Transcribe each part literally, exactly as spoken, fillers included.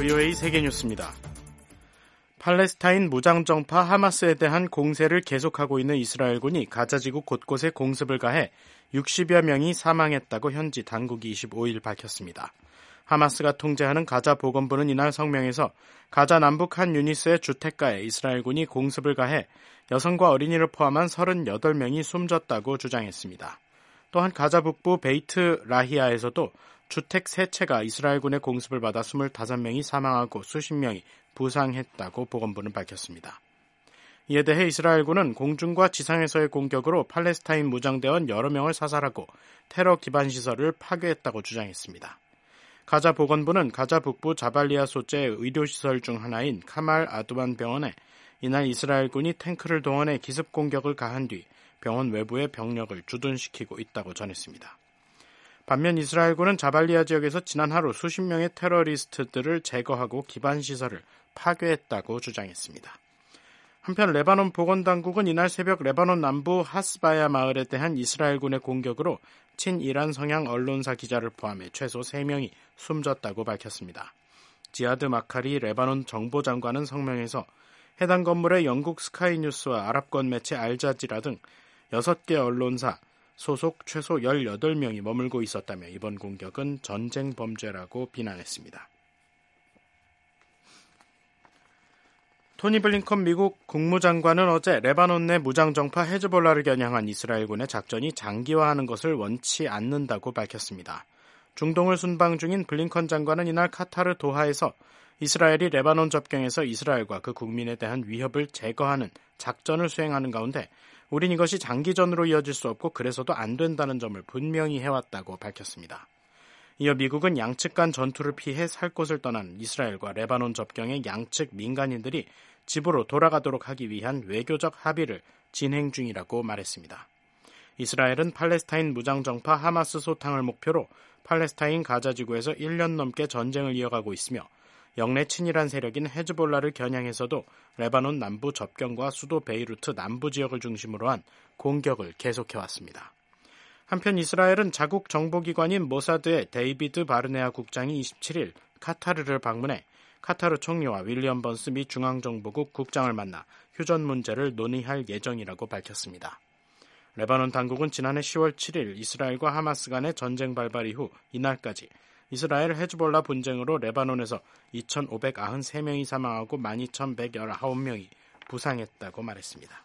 브이오에이 세계뉴스입니다. 팔레스타인 무장정파 하마스에 대한 공세를 계속하고 있는 이스라엘군이 가자지구 곳곳에 공습을 가해 육십여 명이 사망했다고 현지 당국이 이십오일 밝혔습니다. 하마스가 통제하는 가자 보건부는 이날 성명에서 가자 남북 한 유니스의 주택가에 이스라엘군이 공습을 가해 여성과 어린이를 포함한 서른여덟 명이 숨졌다고 주장했습니다. 또한 가자 북부 베이트 라히아에서도 주택 세 채가 이스라엘군의 공습을 받아 스물다섯 명이 사망하고 수십 명이 부상했다고 보건부는 밝혔습니다. 이에 대해 이스라엘군은 공중과 지상에서의 공격으로 팔레스타인 무장대원 여러 명을 사살하고 테러 기반 시설을 파괴했다고 주장했습니다. 가자 보건부는 가자 북부 자발리아 소재의 의료시설 중 하나인 카말 아두반 병원에 이날 이스라엘군이 탱크를 동원해 기습 공격을 가한 뒤 병원 외부의 병력을 주둔시키고 있다고 전했습니다. 반면 이스라엘군은 자발리아 지역에서 지난 하루 수십 명의 테러리스트들을 제거하고 기반 시설을 파괴했다고 주장했습니다. 한편 레바논 보건당국은 이날 새벽 레바논 남부 하스바야 마을에 대한 이스라엘군의 공격으로 친이란 성향 언론사 기자를 포함해 최소 세 명이 숨졌다고 밝혔습니다. 지하드 마카리 레바논 정보장관은 성명에서 해당 건물에 영국 스카이뉴스와 아랍권 매체 알자지라 등 여섯 개 언론사 소속 최소 열여덟 명이 머물고 있었다며 이번 공격은 전쟁 범죄라고 비난했습니다. 토니 블링컨 미국 국무장관은 어제 레바논 내 무장정파 헤즈볼라를 겨냥한 이스라엘군의 작전이 장기화하는 것을 원치 않는다고 밝혔습니다. 중동을 순방 중인 블링컨 장관은 이날 카타르 도하에서 이스라엘이 레바논 접경에서 이스라엘과 그 국민에 대한 위협을 제거하는 작전을 수행하는 가운데 우린 이것이 장기전으로 이어질 수 없고 그래서도 안 된다는 점을 분명히 해왔다고 밝혔습니다. 이어 미국은 양측 간 전투를 피해 살 곳을 떠난 이스라엘과 레바논 접경의 양측 민간인들이 집으로 돌아가도록 하기 위한 외교적 합의를 진행 중이라고 말했습니다. 이스라엘은 팔레스타인 무장정파 하마스 소탕을 목표로 팔레스타인 가자지구에서 일 년 넘게 전쟁을 이어가고 있으며 영내 친이란 세력인 헤즈볼라를 겨냥해서도 레바논 남부 접경과 수도 베이루트 남부 지역을 중심으로 한 공격을 계속해왔습니다. 한편 이스라엘은 자국 정보기관인 모사드의 데이비드 바르네아 국장이 이십칠일 카타르를 방문해 카타르 총리와 윌리엄 번스 미 중앙정보국 국장을 만나 휴전 문제를 논의할 예정이라고 밝혔습니다. 레바논 당국은 지난해 시월 칠일 이스라엘과 하마스 간의 전쟁 발발 이후 이날까지 이스라엘 헤즈볼라 분쟁으로 레바논에서 이천오백구십삼 명이 사망하고 만 이천백십구 명이 부상했다고 말했습니다.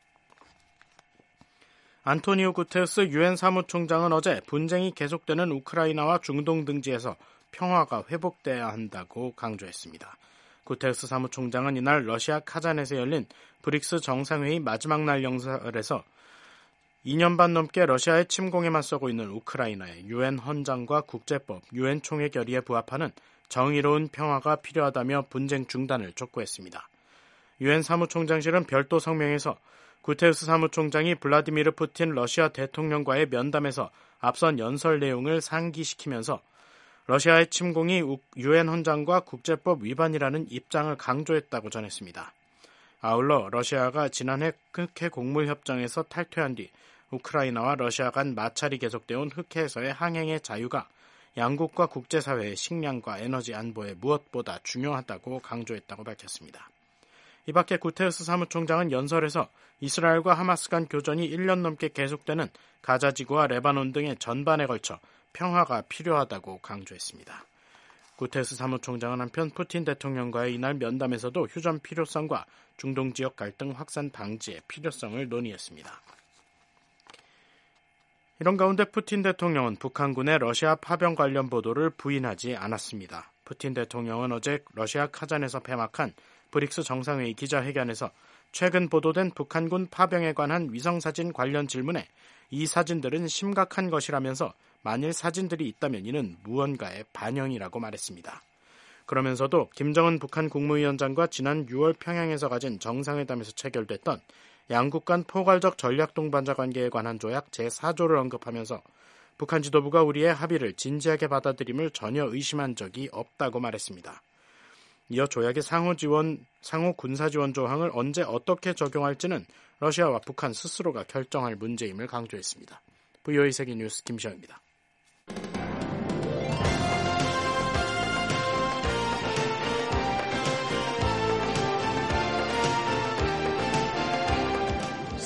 안토니오 구테르스 유엔 사무총장은 어제 분쟁이 계속되는 우크라이나와 중동 등지에서 평화가 회복돼야 한다고 강조했습니다. 구테르스 사무총장은 이날 러시아 카잔에서 열린 브릭스 정상회의 마지막 날 연설에서 이 년 반 넘게 러시아의 침공에 맞서고 있는 우크라이나의 유엔 헌장과 국제법, 유엔 총회 결의에 부합하는 정의로운 평화가 필요하다며 분쟁 중단을 촉구했습니다. 유엔 사무총장실은 별도 성명에서 구테르스 사무총장이 블라디미르 푸틴 러시아 대통령과의 면담에서 앞선 연설 내용을 상기시키면서 러시아의 침공이 유엔 헌장과 국제법 위반이라는 입장을 강조했다고 전했습니다. 아울러 러시아가 지난해 흑해 곡물협정에서 탈퇴한 뒤 우크라이나와 러시아 간 마찰이 계속되온 흑해에서의 항행의 자유가 양국과 국제사회의 식량과 에너지 안보에 무엇보다 중요하다고 강조했다고 밝혔습니다. 이 밖에 구테르스 사무총장은 연설에서 이스라엘과 하마스 간 교전이 일 년 넘게 계속되는 가자지구와 레바논 등의 전반에 걸쳐 평화가 필요하다고 강조했습니다. 구테르스 사무총장은 한편 푸틴 대통령과의 이날 면담에서도 휴전 필요성과 중동 지역 갈등 확산 방지의 필요성을 논의했습니다. 이런 가운데 푸틴 대통령은 북한군의 러시아 파병 관련 보도를 부인하지 않았습니다. 푸틴 대통령은 어제 러시아 카잔에서 폐막한 브릭스 정상회의 기자회견에서 최근 보도된 북한군 파병에 관한 위성사진 관련 질문에 이 사진들은 심각한 것이라면서 만일 사진들이 있다면 이는 무언가의 반영이라고 말했습니다. 그러면서도 김정은 북한 국무위원장과 지난 유월 평양에서 가진 정상회담에서 체결됐던 양국 간 포괄적 전략 동반자 관계에 관한 조약 제사조를 언급하면서 북한 지도부가 우리의 합의를 진지하게 받아들임을 전혀 의심한 적이 없다고 말했습니다. 이어 조약의 상호 지원, 상호 군사 지원 조항을 언제 어떻게 적용할지는 러시아와 북한 스스로가 결정할 문제임을 강조했습니다. 브이오에이 세계뉴스 김시영입니다.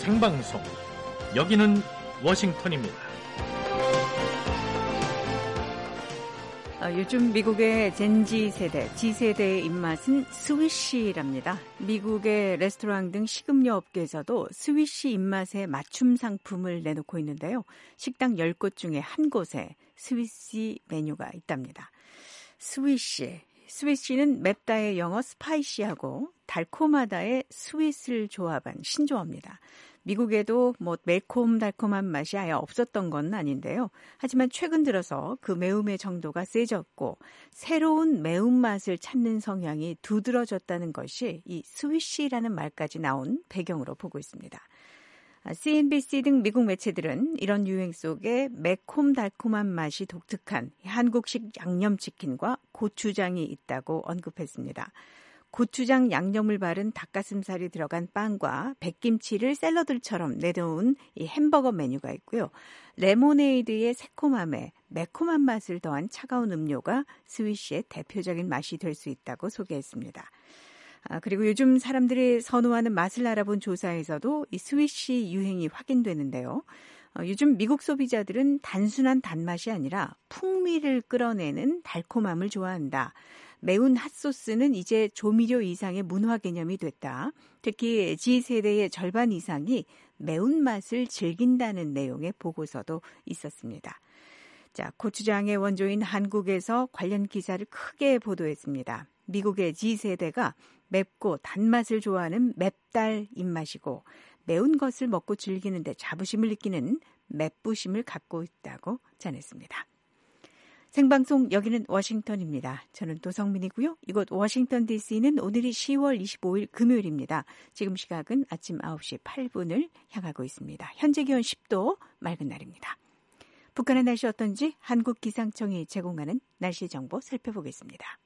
생방송. 여기는 워싱턴입니다. 요즘 미국의 젠지 세대, G세대의 입맛은 스위시랍니다. 미국의 레스토랑 등 식음료 업계에서도 스위시 입맛에 맞춤 상품을 내놓고 있는데요. 식당 열 곳 중에 한 곳에 스위시 메뉴가 있답니다. 스위시, 스위시는 맵다의 영어 스파이시하고 달콤하다의 스윗을 조합한 신조어입니다. 미국에도 뭐 매콤달콤한 맛이 아예 없었던 건 아닌데요. 하지만 최근 들어서 그 매움의 정도가 세졌고 새로운 매운맛을 찾는 성향이 두드러졌다는 것이 이 스위시라는 말까지 나온 배경으로 보고 있습니다. 씨엔비씨 등 미국 매체들은 이런 유행 속에 매콤달콤한 맛이 독특한 한국식 양념치킨과 고추장이 있다고 언급했습니다. 고추장 양념을 바른 닭가슴살이 들어간 빵과 백김치를 샐러드처럼 내놓은 이 햄버거 메뉴가 있고요. 레모네이드의 새콤함에 매콤한 맛을 더한 차가운 음료가 스위시의 대표적인 맛이 될 수 있다고 소개했습니다. 아, 그리고 요즘 사람들이 선호하는 맛을 알아본 조사에서도 이 스위시 유행이 확인되는데요. 어, 요즘 미국 소비자들은 단순한 단맛이 아니라 풍미를 끌어내는 달콤함을 좋아한다. 매운 핫소스는 이제 조미료 이상의 문화 개념이 됐다. 특히 G세대의 절반 이상이 매운맛을 즐긴다는 내용의 보고서도 있었습니다. 자, 고추장의 원조인 한국에서 관련 기사를 크게 보도했습니다. 미국의 G세대가 맵고 단맛을 좋아하는 맵달 입맛이고 매운 것을 먹고 즐기는데 자부심을 느끼는 맵부심을 갖고 있다고 전했습니다. 생방송 여기는 워싱턴입니다. 저는 도성민이고요. 이곳 워싱턴 디씨는 오늘이 시월 이십오일 금요일입니다. 지금 시각은 아침 아홉 시 팔 분을 향하고 있습니다. 현재 기온 십 도, 맑은 날입니다. 북한의 날씨 어떤지 한국기상청이 제공하는 날씨 정보 살펴보겠습니다.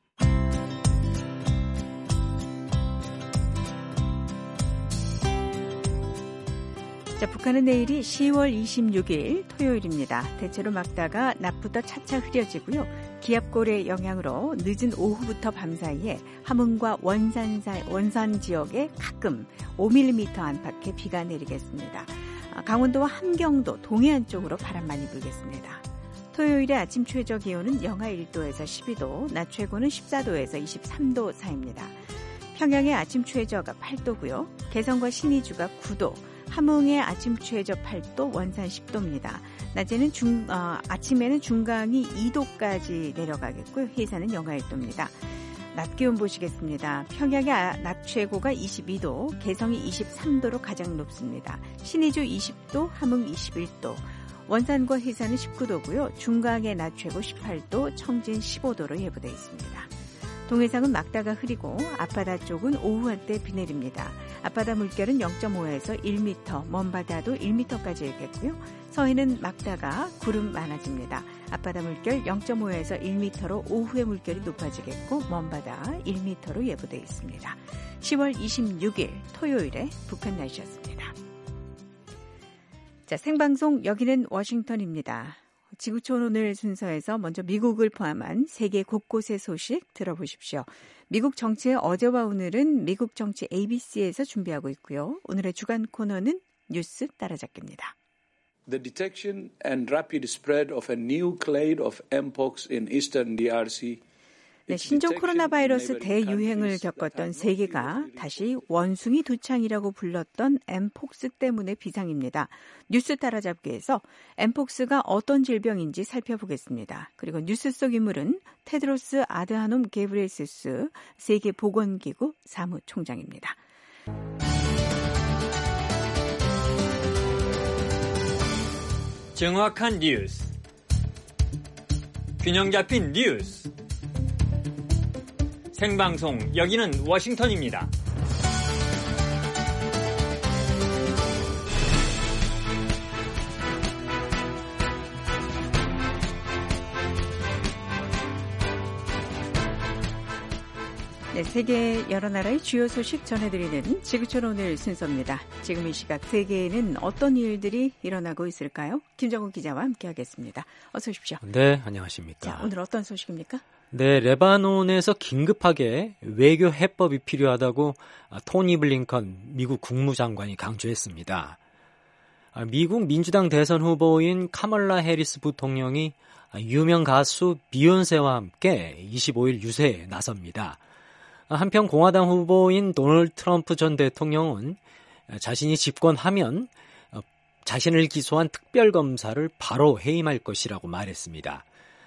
자, 북한은 내일이 시월 이십육일 토요일입니다. 대체로 맑다가 낮부터 차차 흐려지고요. 기압골의 영향으로 늦은 오후부터 밤 사이에 함흥과 원산, 원산 지역에 가끔 오 밀리미터 안팎의 비가 내리겠습니다. 강원도와 함경도 동해안 쪽으로 바람 많이 불겠습니다. 토요일의 아침 최저 기온은 영하 일 도에서 십이 도, 낮 최고는 십사 도에서 이십삼 도 사이입니다. 평양의 아침 최저가 팔 도고요. 개성과 신의주가 구 도, 함흥의 아침 최저 팔 도, 원산 십 도입니다. 낮에는 중, 어, 아침에는 중강이 이 도까지 내려가겠고요. 해산은 영하 일 도입니다. 낮 기온 보시겠습니다. 평양의 낮 최고가 이십이 도, 개성이 이십삼 도로 가장 높습니다. 신의주 이십 도, 함흥 이십일 도, 원산과 해산은 십구 도고요. 중강의 낮 최고 십팔 도, 청진 십오 도로 예보되어 있습니다. 동해상은 맑다가 흐리고 앞바다 쪽은 오후 한때 비 내립니다. 앞바다 물결은 영 점 오에서 일 미터, 먼바다도 일 미터까지 일겠고요. 서해는 맑다가 구름 많아집니다. 앞바다 물결 영 점 오에서 일 미터로 오후에 물결이 높아지겠고 먼바다 일 미터로 예보되어 있습니다. 시월 이십육일 토요일에 북한 날씨였습니다. 자, 생방송 여기는 워싱턴입니다. 지구촌 오늘 순서에서 먼저 미국을 포함한 세계 곳곳의 소식 들어보십시오. 미국 정치의 어제와 오늘은 미국 정치 에이비씨에서 준비하고 있고요. 오늘의 주간 코너는 뉴스 따라잡기입니다. The detection and rapid spread of a new clade of mpox in eastern 디알씨. 네, 신종 코로나 바이러스 대유행을 겪었던 세계가 다시 원숭이 두창이라고 불렀던 엠폭스 때문에 비상입니다. 뉴스 따라잡기에서 엠폭스가 어떤 질병인지 살펴보겠습니다. 그리고 뉴스 속 인물은 테드로스 아드하놈 게브레예수스 세계보건기구 사무총장입니다. 정확한 뉴스, 균형 잡힌 뉴스. 생방송 여기는 워싱턴입니다. 네, 세계 여러 나라의 주요 소식 전해드리는 지구촌 오늘 순서입니다. 지금 이 시각 세계에는 어떤 일들이 일어나고 있을까요? 김정훈 기자와 함께하겠습니다. 어서 오십시오. 네, 안녕하십니까. 자, 오늘 어떤 소식입니까? 네, 레바논에서 긴급하게 외교 해법이 필요하다고 토니 블링컨 미국 국무장관이 강조했습니다. 미국 민주당 대선 후보인 카멀라 해리스 부통령이 유명 가수 비욘세와 함께 이십오일 유세에 나섭니다. 한편 공화당 후보인 도널드 트럼프 전 대통령은 자신이 집권하면 자신을 기소한 특별검사를 바로 해임할 것이라고 말했습니다.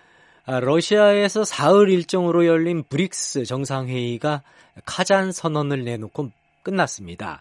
러시아에서 사흘 일정으로 열린 브릭스 정상회의가 카잔 선언을 내놓고 끝났습니다.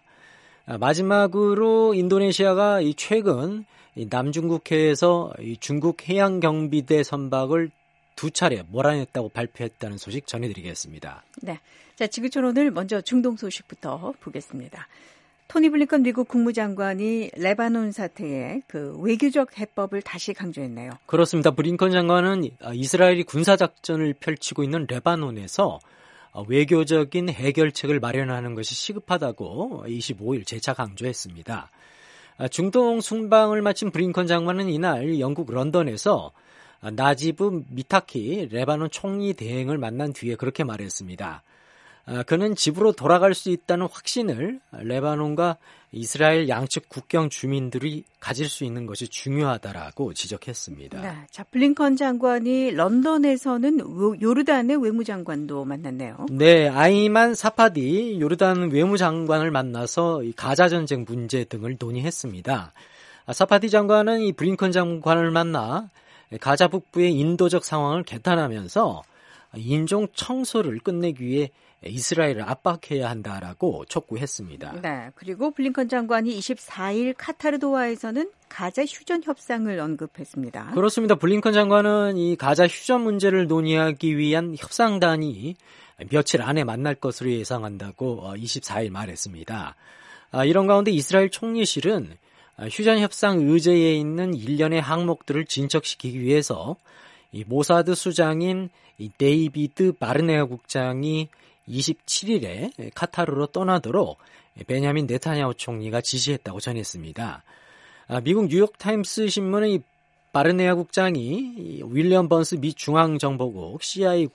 마지막으로 인도네시아가 최근 남중국해에서 중국 해양경비대 선박을 두 차례 몰아냈다고 발표했다는 소식 전해드리겠습니다. 네, 자 지구촌 오늘 먼저 중동 소식부터 보겠습니다. 토니 블링컨 미국 국무장관이 레바논 사태의 그 외교적 해법을 다시 강조했네요. 그렇습니다. 블링컨 장관은 이스라엘이 군사작전을 펼치고 있는 레바논에서 외교적인 해결책을 마련하는 것이 시급하다고 이십오일 재차 강조했습니다. 중동 순방을 마친 블링컨 장관은 이날 영국 런던에서 나지브 미타키 레바논 총리 대행을 만난 뒤에 그렇게 말했습니다. 그는 집으로 돌아갈 수 있다는 확신을 레바논과 이스라엘 양측 국경 주민들이 가질 수 있는 것이 중요하다라고 지적했습니다. 네, 자, 블링컨 장관이 런던에서는 요르단의 외무장관도 만났네요. 네, 아이만 사파디 요르단 외무장관을 만나서 이 가자 전쟁 문제 등을 논의했습니다. 사파디 장관은 이 블링컨 장관을 만나 가자 북부의 인도적 상황을 개탄하면서 인종 청소를 끝내기 위해 이스라엘을 압박해야 한다라고 촉구했습니다. 네, 그리고 블링컨 장관이 이십사일 카타르 도하에서는 가자 휴전 협상을 언급했습니다. 그렇습니다. 블링컨 장관은 이 가자 휴전 문제를 논의하기 위한 협상단이 며칠 안에 만날 것으로 예상한다고 이십사일 말했습니다. 이런 가운데 이스라엘 총리실은 휴전 협상 의제에 있는 일련의 항목들을 진척시키기 위해서 이 모사드 수장인 이 데이비드 바르네아 국장이 이십칠일에 카타르로 떠나도록 베냐민 네타냐후 총리가 지시했다고 전했습니다. 미국 뉴욕타임스 신문의 이 바르네아 국장이 윌리엄 번스 미 중앙정보국 씨아이에이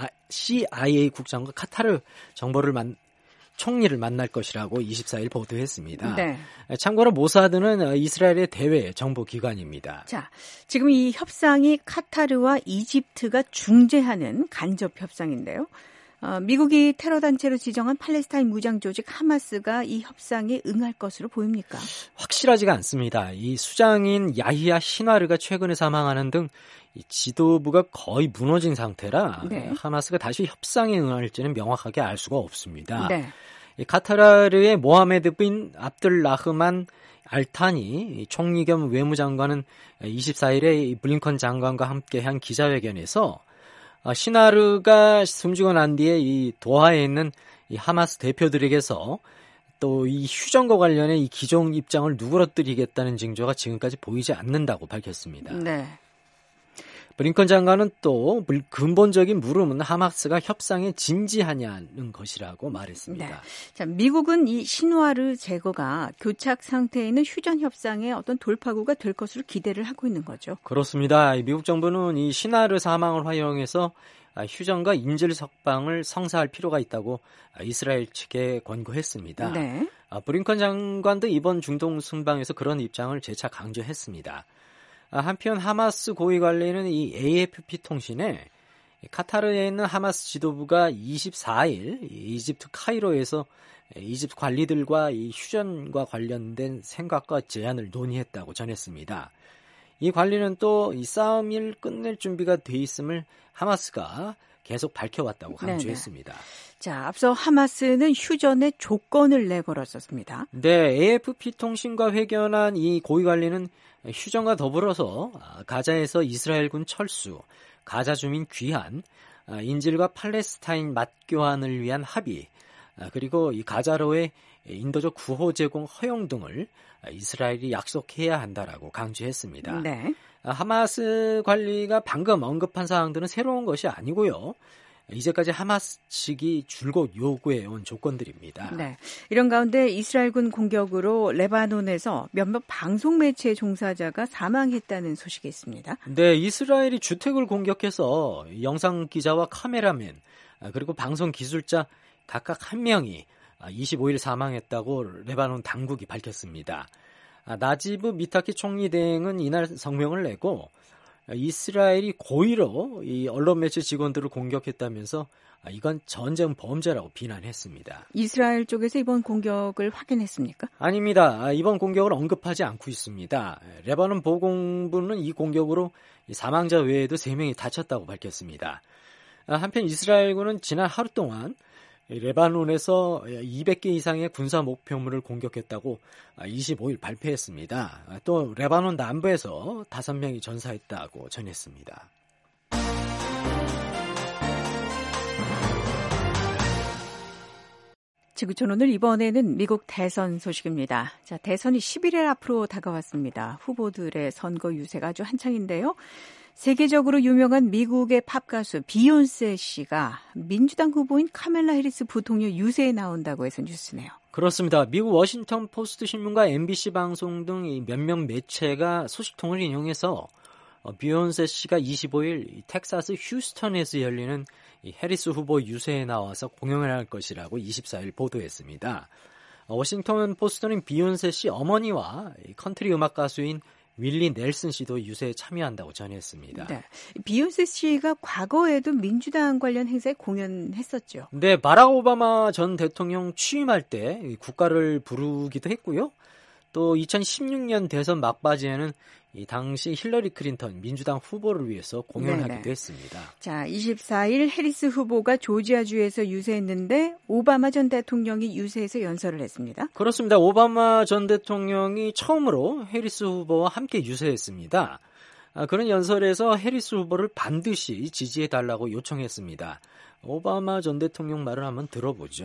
국장과 카타르 정보를 만, 총리를 만날 것이라고 이십사일 보도했습니다. 네. 참고로 모사드는 이스라엘의 대외 정보기관입니다. 자, 지금 이 협상이 카타르와 이집트가 중재하는 간접 협상인데요. 어, 미국이 테러 단체로 지정한 팔레스타인 무장 조직 하마스가 이 협상에 응할 것으로 보입니까? 확실하지가 않습니다. 이 수장인 야히야 시나르가 최근에 사망하는 등 이 지도부가 거의 무너진 상태라 네. 하마스가 다시 협상에 응할지는 명확하게 알 수가 없습니다. 네. 이 카타르의 모하메드 빈 압들라흐만 알타니 총리 겸 외무장관은 이십사일에 블링컨 장관과 함께한 기자회견에서 시나르가 숨지고 난 뒤에 이 도하에 있는 이 하마스 대표들에게서 또 이 휴전과 관련해 이 기존 입장을 누그러뜨리겠다는 징조가 지금까지 보이지 않는다고 밝혔습니다. 네. 블링컨 장관은 또 근본적인 물음은 하마스가 협상에 진지하냐는 것이라고 말했습니다. 네. 자, 미국은 이 신와르 제거가 교착 상태에 있는 휴전 협상의 어떤 돌파구가 될 것으로 기대를 하고 있는 거죠. 그렇습니다. 미국 정부는 이 신와르 사망을 활용해서 휴전과 인질 석방을 성사할 필요가 있다고 이스라엘 측에 권고했습니다. 네. 블링컨 장관도 이번 중동 순방에서 그런 입장을 재차 강조했습니다. 한편 하마스 고위 관리는 이 에이에프피 통신에 카타르에 있는 하마스 지도부가 이십사일 이집트 카이로에서 이집트 관리들과 이 휴전과 관련된 생각과 제안을 논의했다고 전했습니다. 이 관리는 또 이 싸움을 끝낼 준비가 돼 있음을 하마스가 계속 밝혀왔다고 강조했습니다. 네네. 자, 앞서 하마스는 휴전의 조건을 내걸었었습니다. 네, 에이에프피 통신과 회견한 이 고위 관리는 휴전과 더불어서 가자에서 이스라엘군 철수, 가자 주민 귀환, 인질과 팔레스타인 맞교환을 위한 합의, 그리고 이 가자로의 인도적 구호 제공 허용 등을 이스라엘이 약속해야 한다라고 강조했습니다. 네. 하마스 관리가 방금 언급한 사항들은 새로운 것이 아니고요. 이제까지 하마스 측이 줄곧 요구해온 조건들입니다. 네, 이런 가운데 이스라엘군 공격으로 레바논에서 몇몇 방송 매체 종사자가 사망했다는 소식이 있습니다. 네, 이스라엘이 주택을 공격해서 영상 기자와 카메라맨 그리고 방송 기술자 각각 한 명이 이십오 일 사망했다고 레바논 당국이 밝혔습니다. 나지브 미타키 총리 대행은 이날 성명을 내고 이스라엘이 고의로 이 언론 매체 직원들을 공격했다면서 이건 전쟁 범죄라고 비난했습니다. 이스라엘 쪽에서 이번 공격을 확인했습니까? 아닙니다. 이번 공격을 언급하지 않고 있습니다. 레바논 보건부는 이 공격으로 사망자 외에도 세 명이 다쳤다고 밝혔습니다. 한편 이스라엘군은 지난 하루 동안 레바논에서 이백 개 이상의 군사 목표물을 공격했다고 이십오 일 발표했습니다. 또 레바논 남부에서 다섯 명이 전사했다고 전했습니다. 지구촌 오늘 이번에는 미국 대선 소식입니다. 자, 대선이 십일 일 앞으로 다가왔습니다. 후보들의 선거 유세가 아주 한창인데요. 세계적으로 유명한 미국의 팝 가수 비욘세 씨가 민주당 후보인 카멜라 해리스 부통령 유세에 나온다고 해서 뉴스네요. 그렇습니다. 미국 워싱턴 포스트 신문과 엠비씨 방송 등 몇몇 매체가 소식통을 인용해서 비욘세 씨가 이십오 일 텍사스 휴스턴에서 열리는 해리스 후보 유세에 나와서 공연을 할 것이라고 이십사 일 보도했습니다. 워싱턴 포스트는 비욘세 씨 어머니와 컨트리 음악 가수인 윌리 넬슨 씨도 유세에 참여한다고 전했습니다. 네, 비욘세 씨가 과거에도 민주당 관련 행사에 공연했었죠. 네, 바락 오바마 전 대통령 취임할 때 국가를 부르기도 했고요. 또 이천십육 년 대선 막바지에는 이 당시 힐러리 클린턴 민주당 후보를 위해서 공연하기도 네네. 했습니다. 자, 이십사 일 해리스 후보가 조지아주에서 유세했는데 오바마 전 대통령이 유세에서 연설을 했습니다. 그렇습니다. 오바마 전 대통령이 처음으로 해리스 후보와 함께 유세했습니다. 아, 그런 연설에서 해리스 후보를 반드시 지지해달라고 요청했습니다. 오바마 전 대통령 말을 한번 들어보죠.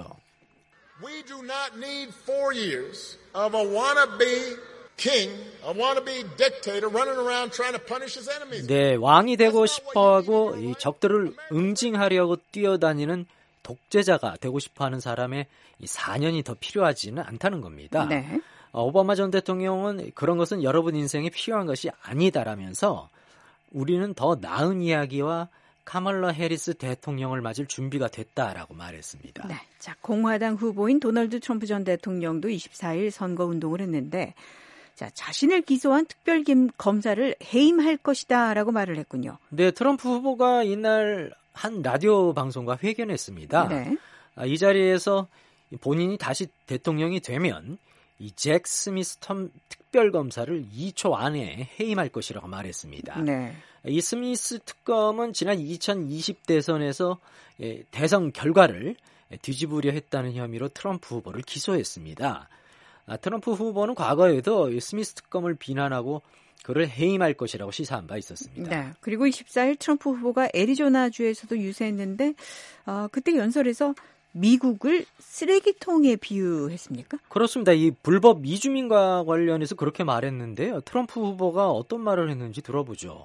We do not need four years of a wannabe king, a wannabe dictator running around trying to punish his enemies. 네, 왕이 되고 싶어하고 이 적들을 응징하려고 뛰어다니는 독재자가 되고 싶어하는 사람의 이 사 년이 더 필요하지는 않다는 겁니다. 네. 오바마 전 대통령은 그런 것은 여러분 인생에 필요한 것이 아니다라면서 우리는 더 나은 이야기와 카멀라 해리스 대통령을 맞을 준비가 됐다라고 말했습니다. 네, 자 공화당 후보인 도널드 트럼프 전 대통령도 이십사 일 선거운동을 했는데 자 자신을 기소한 특별 검사를 해임할 것이다라고 말을 했군요. 네, 트럼프 후보가 이날 한 라디오 방송과 회견했습니다. 네. 이 자리에서 본인이 다시 대통령이 되면 이 잭 스미스 특별 검사를 이 초 안에 해임할 것이라고 말했습니다. 네. 이 스미스 특검은 지난 이천이십 대선에서 대선 결과를 뒤집으려 했다는 혐의로 트럼프 후보를 기소했습니다. 트럼프 후보는 과거에도 스미스 특검을 비난하고 그를 해임할 것이라고 시사한 바 있었습니다. 네. 그리고 이십사 일 트럼프 후보가 애리조나주에서도 유세했는데 어, 그때 연설에서 미국을 쓰레기통에 비유했습니까? 그렇습니다. 이 불법 이주민과 관련해서 그렇게 말했는데요. 트럼프 후보가 어떤 말을 했는지 들어보죠.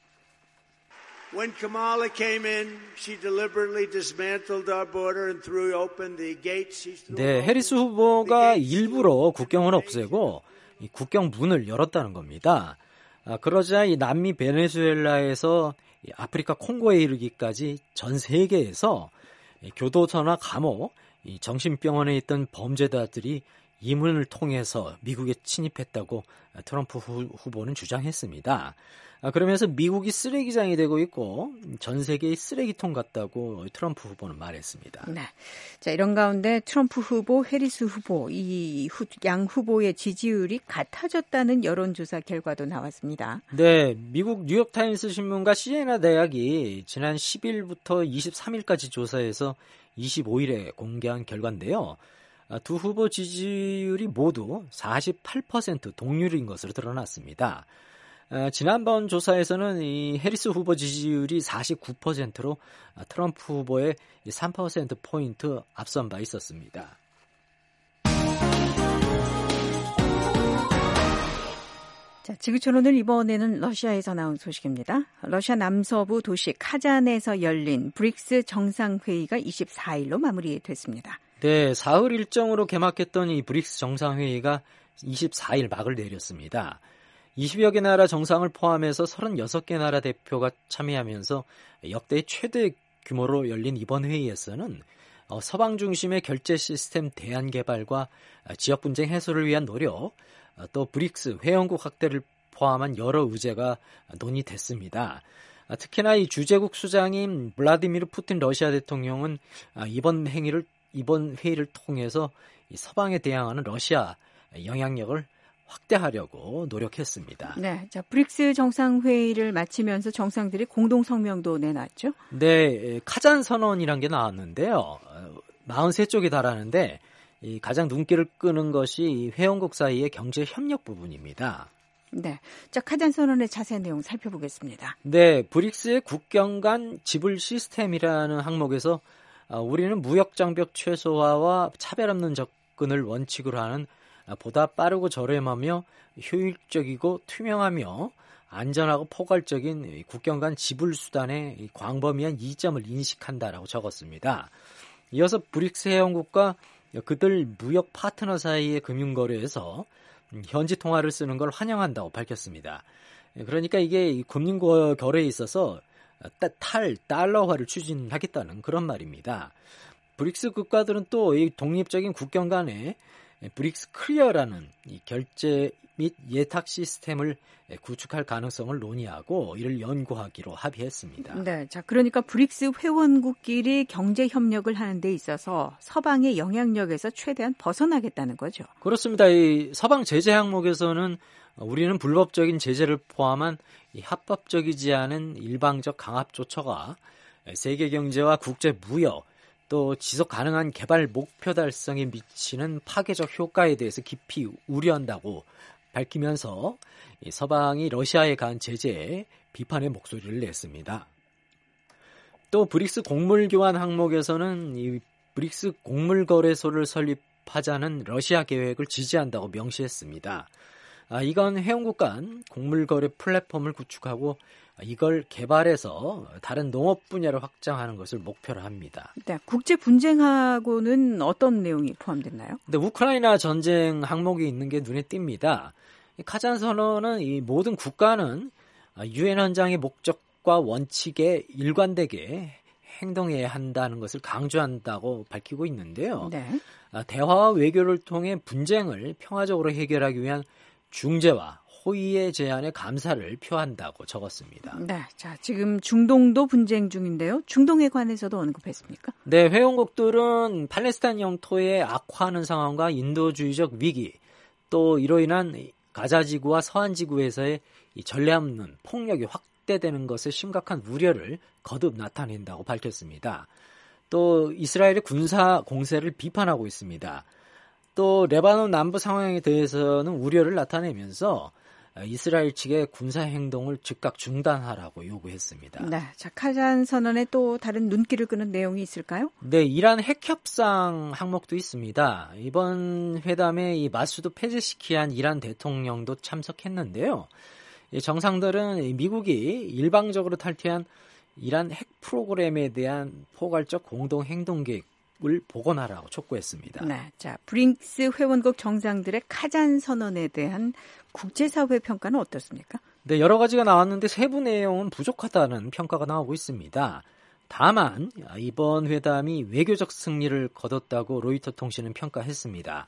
When Kamala came in, she deliberately dismantled our border and threw open the gates. 네, 해리스 후보가 일부러 국경을 없애고 이 국경 문을 열었다는 겁니다. 아, 그러자 이 남미 베네수엘라에서 이 아프리카 콩고에 이르기까지 전 세계에서 이 교도소나 감옥, 이 정신병원에 있던 범죄자들이 이 문을 통해서 미국에 침입했다고 트럼프 후, 후보는 주장했습니다. 아, 그러면서 미국이 쓰레기장이 되고 있고 전 세계의 쓰레기통 같다고 트럼프 후보는 말했습니다. 네. 자, 이런 가운데 트럼프 후보, 해리스 후보 이 양 후보의 지지율이 같아졌다는 여론조사 결과도 나왔습니다. 네, 미국 뉴욕타임스 신문과 시에나 대학이 지난 십 일부터 이십삼 일까지 조사해서 이십오 일에 공개한 결과인데요. 두 후보 지지율이 모두 사십팔 퍼센트 동률인 것으로 드러났습니다. 어, 지난번 조사에서는 이 해리스 후보 지지율이 사십구 퍼센트로 트럼프 후보의 삼 퍼센트 포인트 앞선 바 있었습니다. 자, 지구촌오늘 이번에는 러시아에서 나온 소식입니다. 러시아 남서부 도시 카잔에서 열린 브릭스 정상회의가 이십사 일로 마무리됐습니다. 네, 사흘 일정으로 개막했던 이 브릭스 정상회의가 이십사 일 막을 내렸습니다. 이십여 개 나라 정상을 포함해서 서른여섯 개 나라 대표가 참여하면서 역대 최대 규모로 열린 이번 회의에서는 서방 중심의 결제 시스템 대안 개발과 지역 분쟁 해소를 위한 노력, 또 브릭스 회원국 확대를 포함한 여러 의제가 논의됐습니다. 특히나 이 주재국 수장인 블라디미르 푸틴 러시아 대통령은 이번 행위를 이번 회의를 통해서 서방에 대항하는 러시아 영향력을 확대하려고 노력했습니다. 네, 자 브릭스 정상회의를 마치면서 정상들이 공동 성명도 내놨죠? 네, 카잔 선언이란 게 나왔는데요. 사십삼 쪽에 달하는데 이 가장 눈길을 끄는 것이 회원국 사이의 경제 협력 부분입니다. 네, 자 카잔 선언의 자세한 내용 살펴보겠습니다. 네, 브릭스의 국경 간 지불 시스템이라는 항목에서 우리는 무역 장벽 최소화와 차별 없는 접근을 원칙으로 하는 보다 빠르고 저렴하며 효율적이고 투명하며 안전하고 포괄적인 국경 간 지불 수단의 광범위한 이점을 인식한다라고 적었습니다. 이어서 브릭스 회원국과 그들 무역 파트너 사이의 금융거래에서 현지 통화를 쓰는 걸 환영한다고 밝혔습니다. 그러니까 이게 금융거래에 있어서 탈 달러화를 추진하겠다는 그런 말입니다. 브릭스 국가들은 또 이 독립적인 국경 간에 브릭스 클리어라는 이 결제 및 예탁 시스템을 구축할 가능성을 논의하고 이를 연구하기로 합의했습니다. 네, 자 그러니까 브릭스 회원국끼리 경제 협력을 하는 데 있어서 서방의 영향력에서 최대한 벗어나겠다는 거죠. 그렇습니다. 이 서방 제재 항목에서는 우리는 불법적인 제재를 포함한 이 합법적이지 않은 일방적 강압 조처가 세계 경제와 국제 무역 또 지속 가능한 개발 목표 달성에 미치는 파괴적 효과에 대해서 깊이 우려한다고 밝히면서 서방이 러시아에 가한 제재에 비판의 목소리를 냈습니다. 또 브릭스 곡물 교환 항목에서는 이 브릭스 곡물 거래소를 설립하자는 러시아 계획을 지지한다고 명시했습니다. 아, 이건 회원국 간 곡물 거래 플랫폼을 구축하고 이걸 개발해서 다른 농업 분야를 확장하는 것을 목표로 합니다. 네, 국제 분쟁하고는 어떤 내용이 포함됐나요? 근데 우크라이나 전쟁 항목이 있는 게 눈에 띕니다. 카잔 선언은 이 모든 국가는 유엔 헌장의 목적과 원칙에 일관되게 행동해야 한다는 것을 강조한다고 밝히고 있는데요. 네. 대화와 외교를 통해 분쟁을 평화적으로 해결하기 위한 중재와 호의의 제안에 감사를 표한다고 적었습니다. 네, 자 지금 중동도 분쟁 중인데요. 중동에 관해서도 언급했습니까? 네, 회원국들은 팔레스타인 영토의 악화하는 상황과 인도주의적 위기, 또 이로 인한 가자 지구와 서한 지구에서의 이 전례 없는 폭력이 확대되는 것에 심각한 우려를 거듭 나타낸다고 밝혔습니다. 또 이스라엘의 군사 공세를 비판하고 있습니다. 또 레바논 남부 상황에 대해서는 우려를 나타내면서 이스라엘 측의 군사 행동을 즉각 중단하라고 요구했습니다. 네, 자 카잔 선언에 또 다른 눈길을 끄는 내용이 있을까요? 네, 이란 핵 협상 항목도 있습니다. 이번 회담에 이 마수드 페제시키안 이란 대통령도 참석했는데요. 이 정상들은 미국이 일방적으로 탈퇴한 이란 핵 프로그램에 대한 포괄적 공동 행동 계획을 복원하라고 촉구했습니다. 네, 자 브릭스 회원국 정상들의 카잔 선언에 대한 국제사회 평가는 어떻습니까? 네, 여러 가지가 나왔는데 세부 내용은 부족하다는 평가가 나오고 있습니다. 다만 이번 회담이 외교적 승리를 거뒀다고 로이터 통신은 평가했습니다.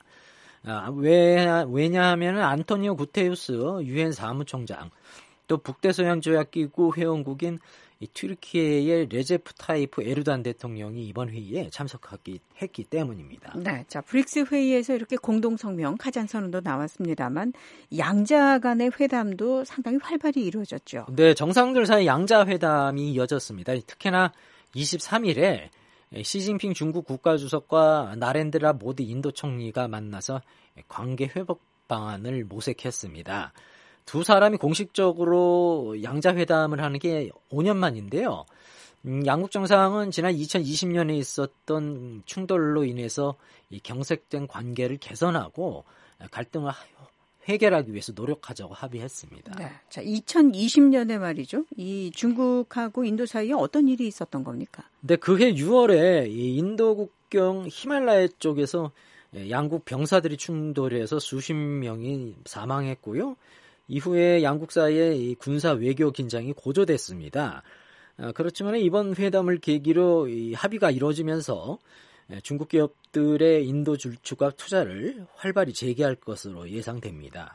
왜, 왜냐하면 안토니오 구테우스 유엔 사무총장, 또 북대서양조약기구 회원국인 이 튀르키예의 레제프 타이프 에르도안 대통령이 이번 회의에 참석하기 했기 때문입니다. 네, 자 브릭스 회의에서 이렇게 공동 성명 카잔 선언도 나왔습니다만 양자 간의 회담도 상당히 활발히 이루어졌죠. 네, 정상들 사이 양자 회담이 이어졌습니다. 특히나 이십삼 일에 시진핑 중국 국가주석과 나렌드라 모디 인도 총리가 만나서 관계 회복 방안을 모색했습니다. 두 사람이 공식적으로 양자회담을 하는 게 오 년 만인데요. 음, 양국 정상은 지난 이천이십 년에 있었던 충돌로 인해서 이 경색된 관계를 개선하고 갈등을 해결하기 위해서 노력하자고 합의했습니다. 네. 자, 이천이십 년에 말이죠. 이 중국하고 인도 사이에 어떤 일이 있었던 겁니까? 네, 그해 유월에 이 인도 국경 히말라야 쪽에서 양국 병사들이 충돌해서 수십 명이 사망했고요. 이후에 양국 사이에 이 군사 외교 긴장이 고조됐습니다. 그렇지만 이번 회담을 계기로 이 합의가 이루어지면서 중국 기업들의 인도 주가 투자를 활발히 재개할 것으로 예상됩니다.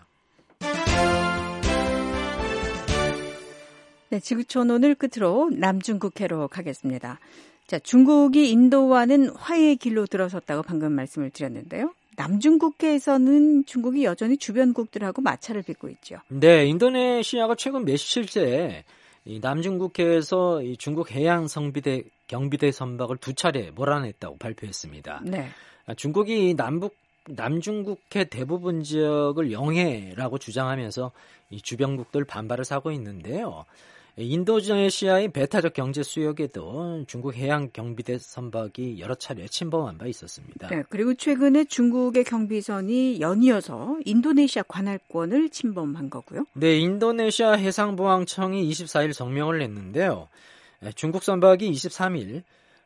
네, 지구촌 오늘 끝으로 남중국해로 가겠습니다. 자, 중국이 인도와는 화해의 길로 들어섰다고 방금 말씀을 드렸는데요. 남중국해에서는 중국이 여전히 주변국들하고 마찰을 빚고 있죠. 네, 인도네시아가 최근 며칠 새 이 남중국해에서 이 중국 해양 성비대 경비대 선박을 두 차례 몰아냈다고 발표했습니다. 네. 중국이 남북 남중국해 대부분 지역을 영해라고 주장하면서 이 주변국들 반발을 사고 있는데요. 인도네시아의 배타적 경제 수역에도 중국 해양 경비대 선박이 여러 차례 침범한 바 있었습니다. 네, 그리고 최근에 중국의 경비선이 연이어서 인도네시아 관할권을 침범한 거고요. 네, 인도네시아 해상보안청이 이십사일 성명을 냈는데요. 중국 선박이 이십삼일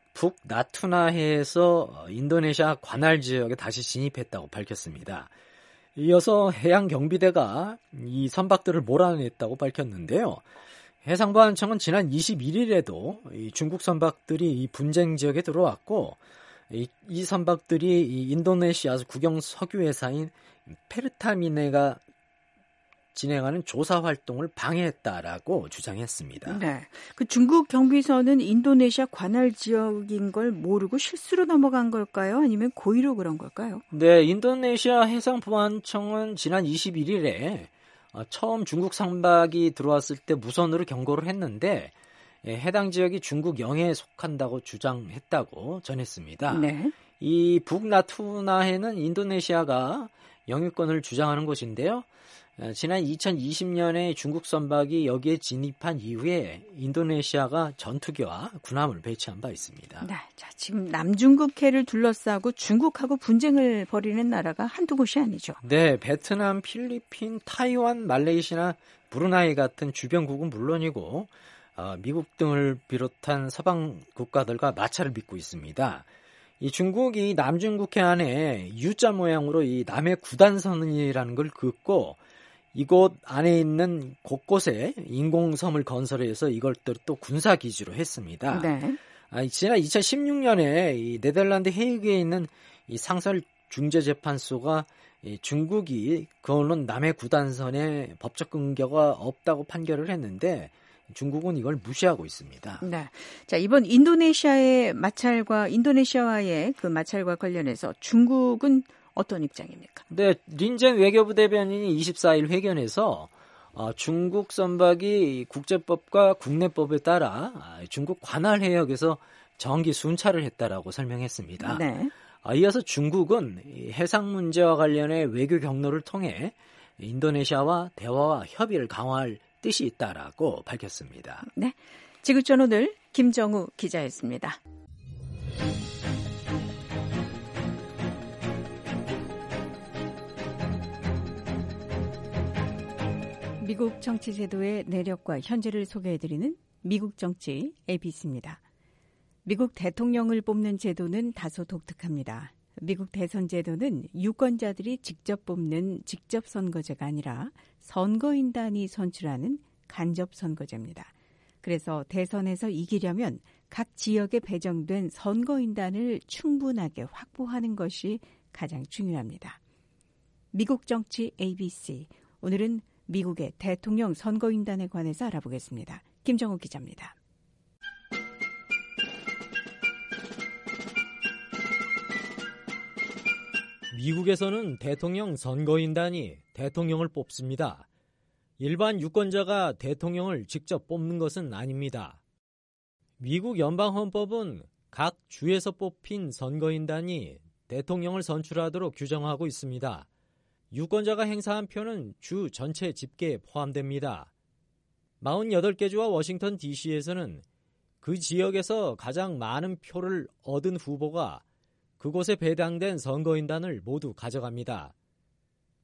북나투나해에서 인도네시아 관할 지역에 다시 진입했다고 밝혔습니다. 이어서 해양 경비대가 이 선박들을 몰아냈다고 밝혔는데요. 해상보안청은 지난 이십일일에도 이 중국 선박들이 이 분쟁 지역에 들어왔고 이, 이 선박들이 이 인도네시아 국영 석유 회사인 페르타미네가 진행하는 조사 활동을 방해했다라고 주장했습니다. 네, 그 중국 경비선은 인도네시아 관할 지역인 걸 모르고 실수로 넘어간 걸까요? 아니면 고의로 그런 걸까요? 네, 인도네시아 해상보안청은 지난 이십일일에 처음 중국 선박이 들어왔을 때 무선으로 경고를 했는데 해당 지역이 중국 영해에 속한다고 주장했다고 전했습니다. 네. 이 북나투나해는 인도네시아가 영유권을 주장하는 곳인데요. 지난 이천이십년에 중국 선박이 여기에 진입한 이후에 인도네시아가 전투기와 군함을 배치한 바 있습니다. 네, 자, 지금 남중국해를 둘러싸고 중국하고 분쟁을 벌이는 나라가 한두 곳이 아니죠. 네, 베트남, 필리핀, 타이완, 말레이시아, 브루나이 같은 주변국은 물론이고 어, 미국 등을 비롯한 서방 국가들과 마찰을 빚고 있습니다. 이 중국이 남중국해 안에 U자 모양으로 이 남해 구단선이라는 걸 긋고 이곳 안에 있는 곳곳에 인공섬을 건설해서 이것들을 또 군사기지로 했습니다. 네. 아, 지난 이천십육년에 이 네덜란드 헤이그에 있는 이 상설 중재재판소가 이 중국이 그걸로 남해 구단선에 법적 근거가 없다고 판결을 했는데 중국은 이걸 무시하고 있습니다. 네. 자, 이번 인도네시아의 마찰과 인도네시아와의 그 마찰과 관련해서 중국은 어떤 입장입니까? 네, 린젠 외교부 대변인이 이십사일 회견에서 어, 중국 선박이 국제법과 국내법에 따라 중국 관할 해역에서 정기 순찰을 했다라고 설명했습니다. 네. 어, 이어서 중국은 해상 문제와 관련해 외교 경로를 통해 인도네시아와 대화와 협의를 강화할 뜻이 있다라고 밝혔습니다. 네, 지구촌 오늘 김정우 기자였습니다. 미국 정치 제도의 내력과 현재를 소개해드리는 미국 정치 에이비씨입니다. 미국 대통령을 뽑는 제도는 다소 독특합니다. 미국 대선 제도는 유권자들이 직접 뽑는 직접 선거제가 아니라 선거인단이 선출하는 간접 선거제입니다. 그래서 대선에서 이기려면 각 지역에 배정된 선거인단을 충분하게 확보하는 것이 가장 중요합니다. 미국 정치 에이비씨, 오늘은 미국의 대통령 선거인단에 관해서 알아보겠습니다. 김정우 기자입니다. 미국에서는 대통령 선거인단이 대통령을 뽑습니다. 일반 유권자가 대통령을 직접 뽑는 것은 아닙니다. 미국 연방헌법은 각 주에서 뽑힌 선거인단이 대통령을 선출하도록 규정하고 있습니다. 유권자가 행사한 표는 주 전체 집계에 포함됩니다. 사십팔 개 주와 워싱턴 디씨에서는 그 지역에서 가장 많은 표를 얻은 후보가 그곳에 배당된 선거인단을 모두 가져갑니다.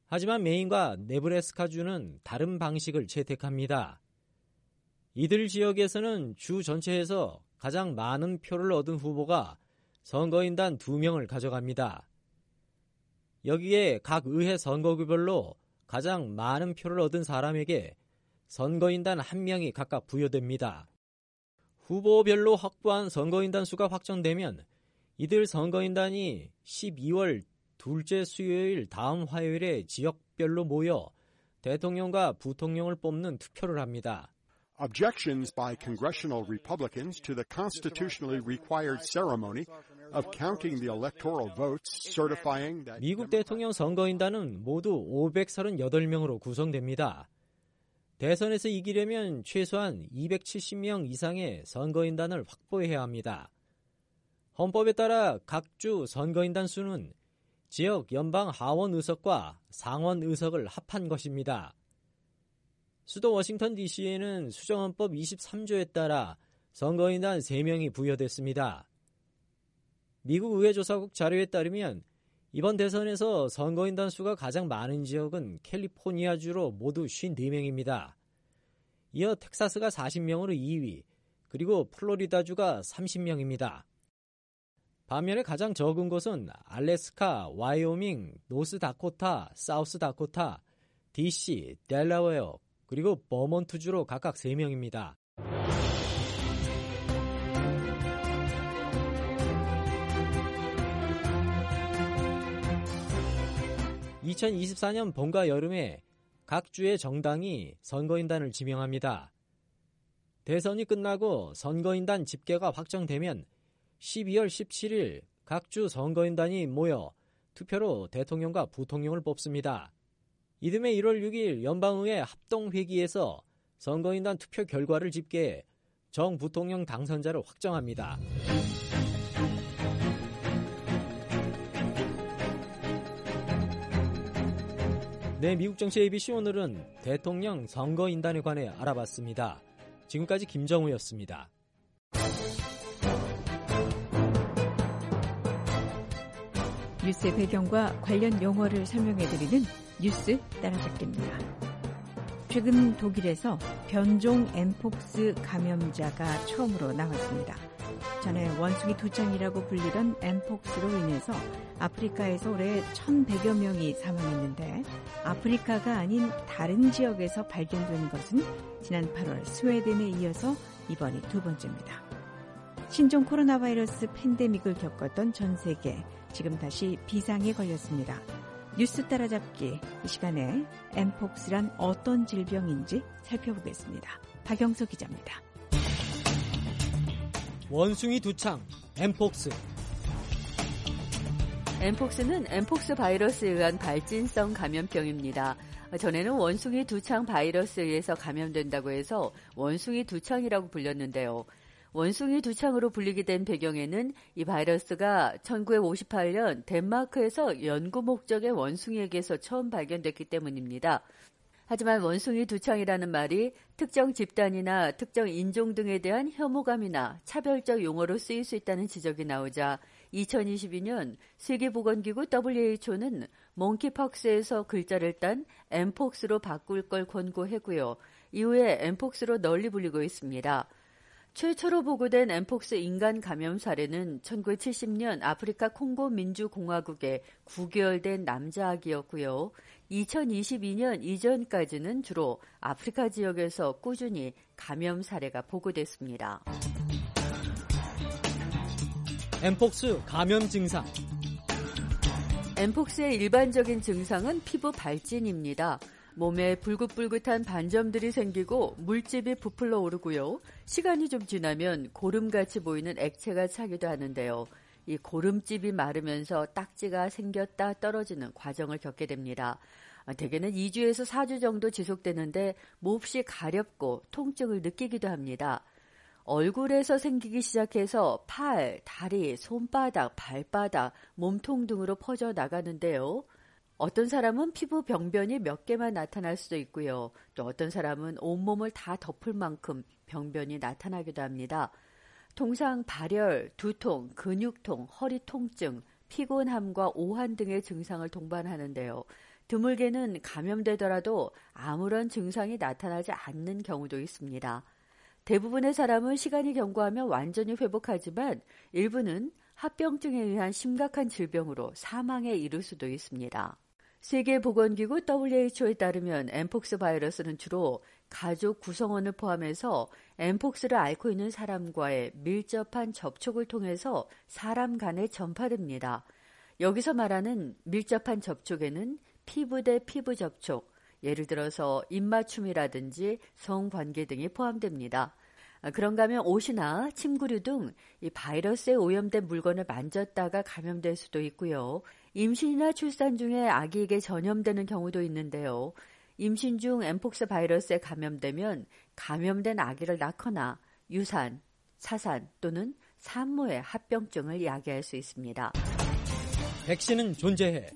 하지만 메인과 네브래스카주는 다른 방식을 채택합니다. 이들 지역에서는 주 전체에서 가장 많은 표를 얻은 후보가 선거인단 두 명을 가져갑니다. 여기에 각 의회 선거구별로 가장 많은 표를 얻은 사람에게 선거인단 한 명이 각각 부여됩니다. 후보별로 확보한 선거인단 수가 확정되면 이들 선거인단이 십이월 둘째 수요일 다음 화요일에 지역별로 모여 대통령과 부통령을 뽑는 투표를 합니다. Objections by congressional Republicans to the constitutionally required ceremony of counting the electoral votes certifying that 미국 대통령 선거인단은 모두 오백삼십팔 명으로 구성됩니다. 대선에서 이기려면 최소한 이백칠십 명 이상의 선거인단을 확보해야 합니다. 헌법에 따라 각 주 선거인단 수는 지역 연방 하원 의석과 상원 의석을 합한 것입니다. 수도 워싱턴 디씨에는 수정헌법 이십삼 조에 따라 선거인단 세 명이 부여됐습니다. 미국 의회조사국 자료에 따르면 이번 대선에서 선거인단 수가 가장 많은 지역은 캘리포니아주로 모두 오십사 명입니다. 이어 텍사스가 사십 명으로 이 위, 그리고 플로리다주가 삼십 명입니다. 반면에 가장 적은 곳은 알래스카, 와이오밍, 노스다코타, 사우스다코타, 디씨, 델라웨어, 그리고 버몬트주로 각각 세 명입니다. 이천이십사 년 봄과 여름에 각 주의 정당이 선거인단을 지명합니다. 대선이 끝나고 선거인단 집계가 확정되면 십이월 십칠일 각 주 선거인단이 모여 투표로 대통령과 부통령을 뽑습니다. 이듬해 일월 육일 연방의회 합동회기에서 선거인단 투표 결과를 집계해 정 부통령 당선자를 확정합니다. 네, 미국 정치 에이비씨 오늘은 대통령 선거인단에 관해 알아봤습니다. 지금까지 김정우였습니다. 뉴스의 배경과 관련 용어를 설명해드리는 뉴스 따라잡기입니다. 최근 독일에서 변종 엠폭스 감염자가 처음으로 나왔습니다. 전에 원숭이 두창이라고 불리던 엠폭스로 인해서 아프리카에서 올해 천백여 명이 사망했는데 아프리카가 아닌 다른 지역에서 발견된 것은 지난 팔월 스웨덴에 이어서 이번이 두 번째입니다. 신종 코로나 바이러스 팬데믹을 겪었던 전 세계, 지금 다시 비상에 걸렸습니다. 뉴스 따라잡기, 이 시간에 엠폭스란 어떤 질병인지 살펴보겠습니다. 박영석 기자입니다. 원숭이 두창, 엠폭스. 엠폭스는 엠폭스 바이러스에 의한 발진성 감염병입니다. 전에는 원숭이 두창 바이러스에 의해서 감염된다고 해서 원숭이 두창이라고 불렸는데요. 원숭이 두창으로 불리게 된 배경에는 이 바이러스가 천구백오십팔 년 덴마크에서 연구 목적의 원숭이에게서 처음 발견됐기 때문입니다. 하지만 원숭이 두창이라는 말이 특정 집단이나 특정 인종 등에 대한 혐오감이나 차별적 용어로 쓰일 수 있다는 지적이 나오자 이천이십이 년 세계보건기구 더블유에이치오는 몽키팍스에서 글자를 딴 엠폭스로 바꿀 걸 권고했고요. 이후에 엠폭스로 널리 불리고 있습니다. 최초로 보고된 엠폭스 인간 감염 사례는 천구백칠십 년 아프리카 콩고 민주공화국의 구 개월 된 남자아기였고요. 이천이십이 년 이전까지는 주로 아프리카 지역에서 꾸준히 감염 사례가 보고됐습니다. 엠폭스 감염 증상. 엠폭스의 일반적인 증상은 피부 발진입니다. 몸에 불긋불긋한 반점들이 생기고 물집이 부풀러 오르고요. 시간이 좀 지나면 고름같이 보이는 액체가 차기도 하는데요. 이 고름집이 마르면서 딱지가 생겼다 떨어지는 과정을 겪게 됩니다. 대개는 이 주에서 사 주 정도 지속되는데 몹시 가렵고 통증을 느끼기도 합니다. 얼굴에서 생기기 시작해서 팔, 다리, 손바닥, 발바닥, 몸통 등으로 퍼져 나가는데요. 어떤 사람은 피부 병변이 몇 개만 나타날 수도 있고요. 또 어떤 사람은 온몸을 다 덮을 만큼 병변이 나타나기도 합니다. 통상 발열, 두통, 근육통, 허리 통증, 피곤함과 오한 등의 증상을 동반하는데요. 드물게는 감염되더라도 아무런 증상이 나타나지 않는 경우도 있습니다. 대부분의 사람은 시간이 경과하면 완전히 회복하지만 일부는 합병증에 의한 심각한 질병으로 사망에 이를 수도 있습니다. 세계보건기구 더블유에이치오에 따르면 엠폭스 바이러스는 주로 가족 구성원을 포함해서 엠폭스를 앓고 있는 사람과의 밀접한 접촉을 통해서 사람 간에 전파됩니다. 여기서 말하는 밀접한 접촉에는 피부 대 피부 접촉, 예를 들어서 입맞춤이라든지 성관계 등이 포함됩니다. 그런가 하면 옷이나 침구류 등 이 바이러스에 오염된 물건을 만졌다가 감염될 수도 있고요. 임신이나 출산 중에 아기에게 전염되는 경우도 있는데요. 임신 중 엠폭스 바이러스에 감염되면 감염된 아기를 낳거나 유산, 사산 또는 산모의 합병증을 야기할 수 있습니다. 백신은 존재해.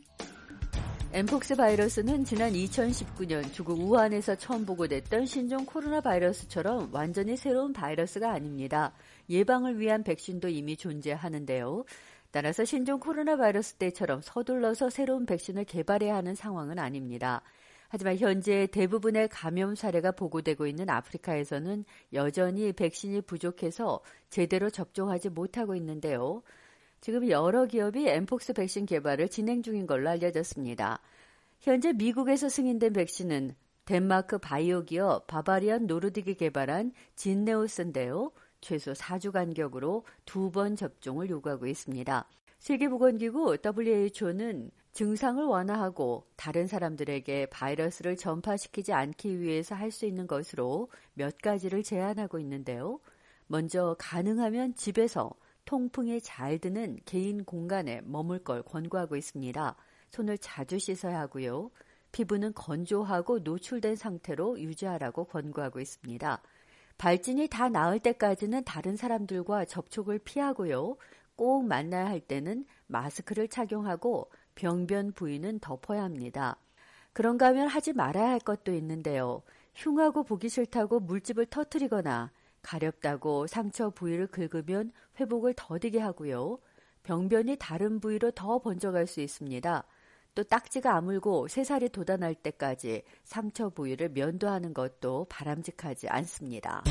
엠폭스 바이러스는 지난 이천십구 년 중국 우한에서 처음 보고됐던 신종 코로나 바이러스처럼 완전히 새로운 바이러스가 아닙니다. 예방을 위한 백신도 이미 존재하는데요. 따라서 신종 코로나 바이러스 때처럼 서둘러서 새로운 백신을 개발해야 하는 상황은 아닙니다. 하지만 현재 대부분의 감염 사례가 보고되고 있는 아프리카에서는 여전히 백신이 부족해서 제대로 접종하지 못하고 있는데요. 지금 여러 기업이 엠폭스 백신 개발을 진행 중인 걸로 알려졌습니다. 현재 미국에서 승인된 백신은 덴마크 바이오 기업 바바리안 노르딕이 개발한 진네오스인데요. 최소 사 주 간격으로 두 번 접종을 요구하고 있습니다. 세계보건기구 더블유에이치오는 증상을 완화하고 다른 사람들에게 바이러스를 전파시키지 않기 위해서 할 수 있는 것으로 몇 가지를 제안하고 있는데요. 먼저 가능하면 집에서 통풍이 잘 드는 개인 공간에 머물 걸 권고하고 있습니다. 손을 자주 씻어야 하고요. 피부는 건조하고 노출된 상태로 유지하라고 권고하고 있습니다. 발진이 다 나을 때까지는 다른 사람들과 접촉을 피하고요. 꼭 만나야 할 때는 마스크를 착용하고 병변 부위는 덮어야 합니다. 그런가 하면 하지 말아야 할 것도 있는데요. 흉하고 보기 싫다고 물집을 터뜨리거나 가렵다고 상처 부위를 긁으면 회복을 더디게 하고요. 병변이 다른 부위로 더 번져갈 수 있습니다. 또 딱지가 아물고 새살이 돋아날 때까지 상처 부위를 면도하는 것도 바람직하지 않습니다.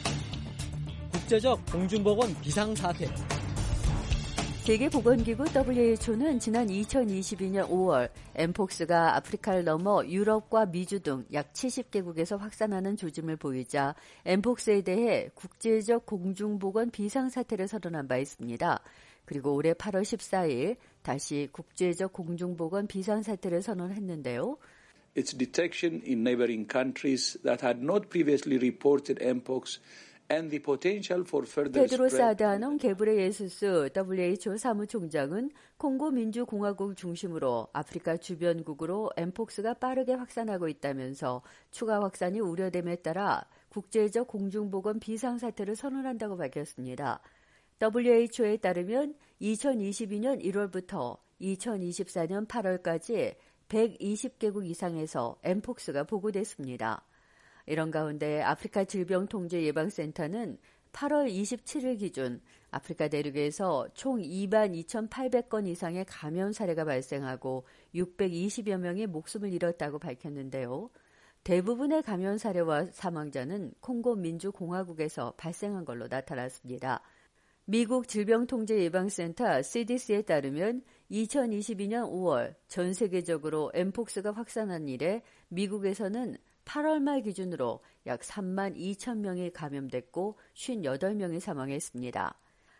국제적 공중보건 비상사태. 세계보건기구 더블유에이치오는 지난 이천이십이 년 오월 엠폭스가 아프리카를 넘어 유럽과 미주 등 약 칠십 개국에서 확산하는 조짐을 보이자 엠폭스에 대해 국제적 공중보건 비상사태를 선언한 바 있습니다. 그리고 올해 팔월 십사일 다시 국제적 공중보건 비상사태를 선언했는데요. Its detection in neighboring countries that had not previously reported Mpox and the potential for further 테드로스 spread. 아드하놈 게브레예수스 더블유에이치오 사무총장은 콩고 민주공화국 중심으로 아프리카 주변국으로 엠폭스가 빠르게 확산하고 있다면서 추가 확산이 우려됨에 따라 국제적 공중보건 비상사태를 선언한다고 밝혔습니다. 더블유에이치오에 따르면 이천이십이 년 일월부터 이천이십사 년 팔월까지 백이십 개국 이상에서 엠폭스가 보고됐습니다. 이런 가운데 아프리카 질병통제예방센터는 팔월 이십칠일 기준 아프리카 대륙에서 총 이만 이천팔백 건 이상의 감염 사례가 발생하고 육백이십여 명이 목숨을 잃었다고 밝혔는데요. 대부분의 감염 사례와 사망자는 콩고 민주공화국에서 발생한 걸로 나타났습니다. 미국 질병통제예방센터 씨디씨에 따르면 이천이십이 년 오월 전 세계적으로 엠폭스가 확산한 이래 미국에서는 팔월 말 기준으로 약 삼만 이천 명이 감염됐고 오십팔 명이 사망했습니다.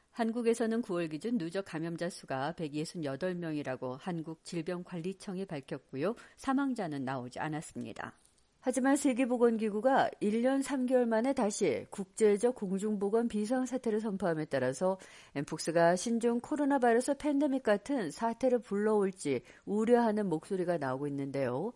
한국에서는 구월 기준 누적 감염자 수가 백육십팔 명이라고 한국질병관리청이 밝혔고요. 사망자는 나오지 않았습니다. 하지만 세계보건기구가 일 년 삼 개월 만에 다시 국제적 공중보건 비상사태를 선포함에 따라서 엠폭스가 신종 코로나 바이러스 팬데믹 같은 사태를 불러올지 우려하는 목소리가 나오고 있는데요.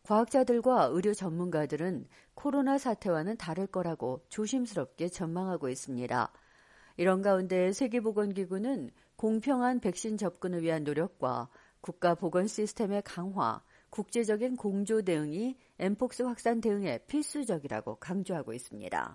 과학자들과 의료 전문가들은 코로나 사태와는 다를 거라고 조심스럽게 전망하고 있습니다. 이런 가운데 세계보건기구는 공평한 백신 접근을 위한 노력과 국가 보건 시스템의 강화, 국제적인 공조 대응이 엠폭스 확산 대응에 필수적이라고 강조하고 있습니다.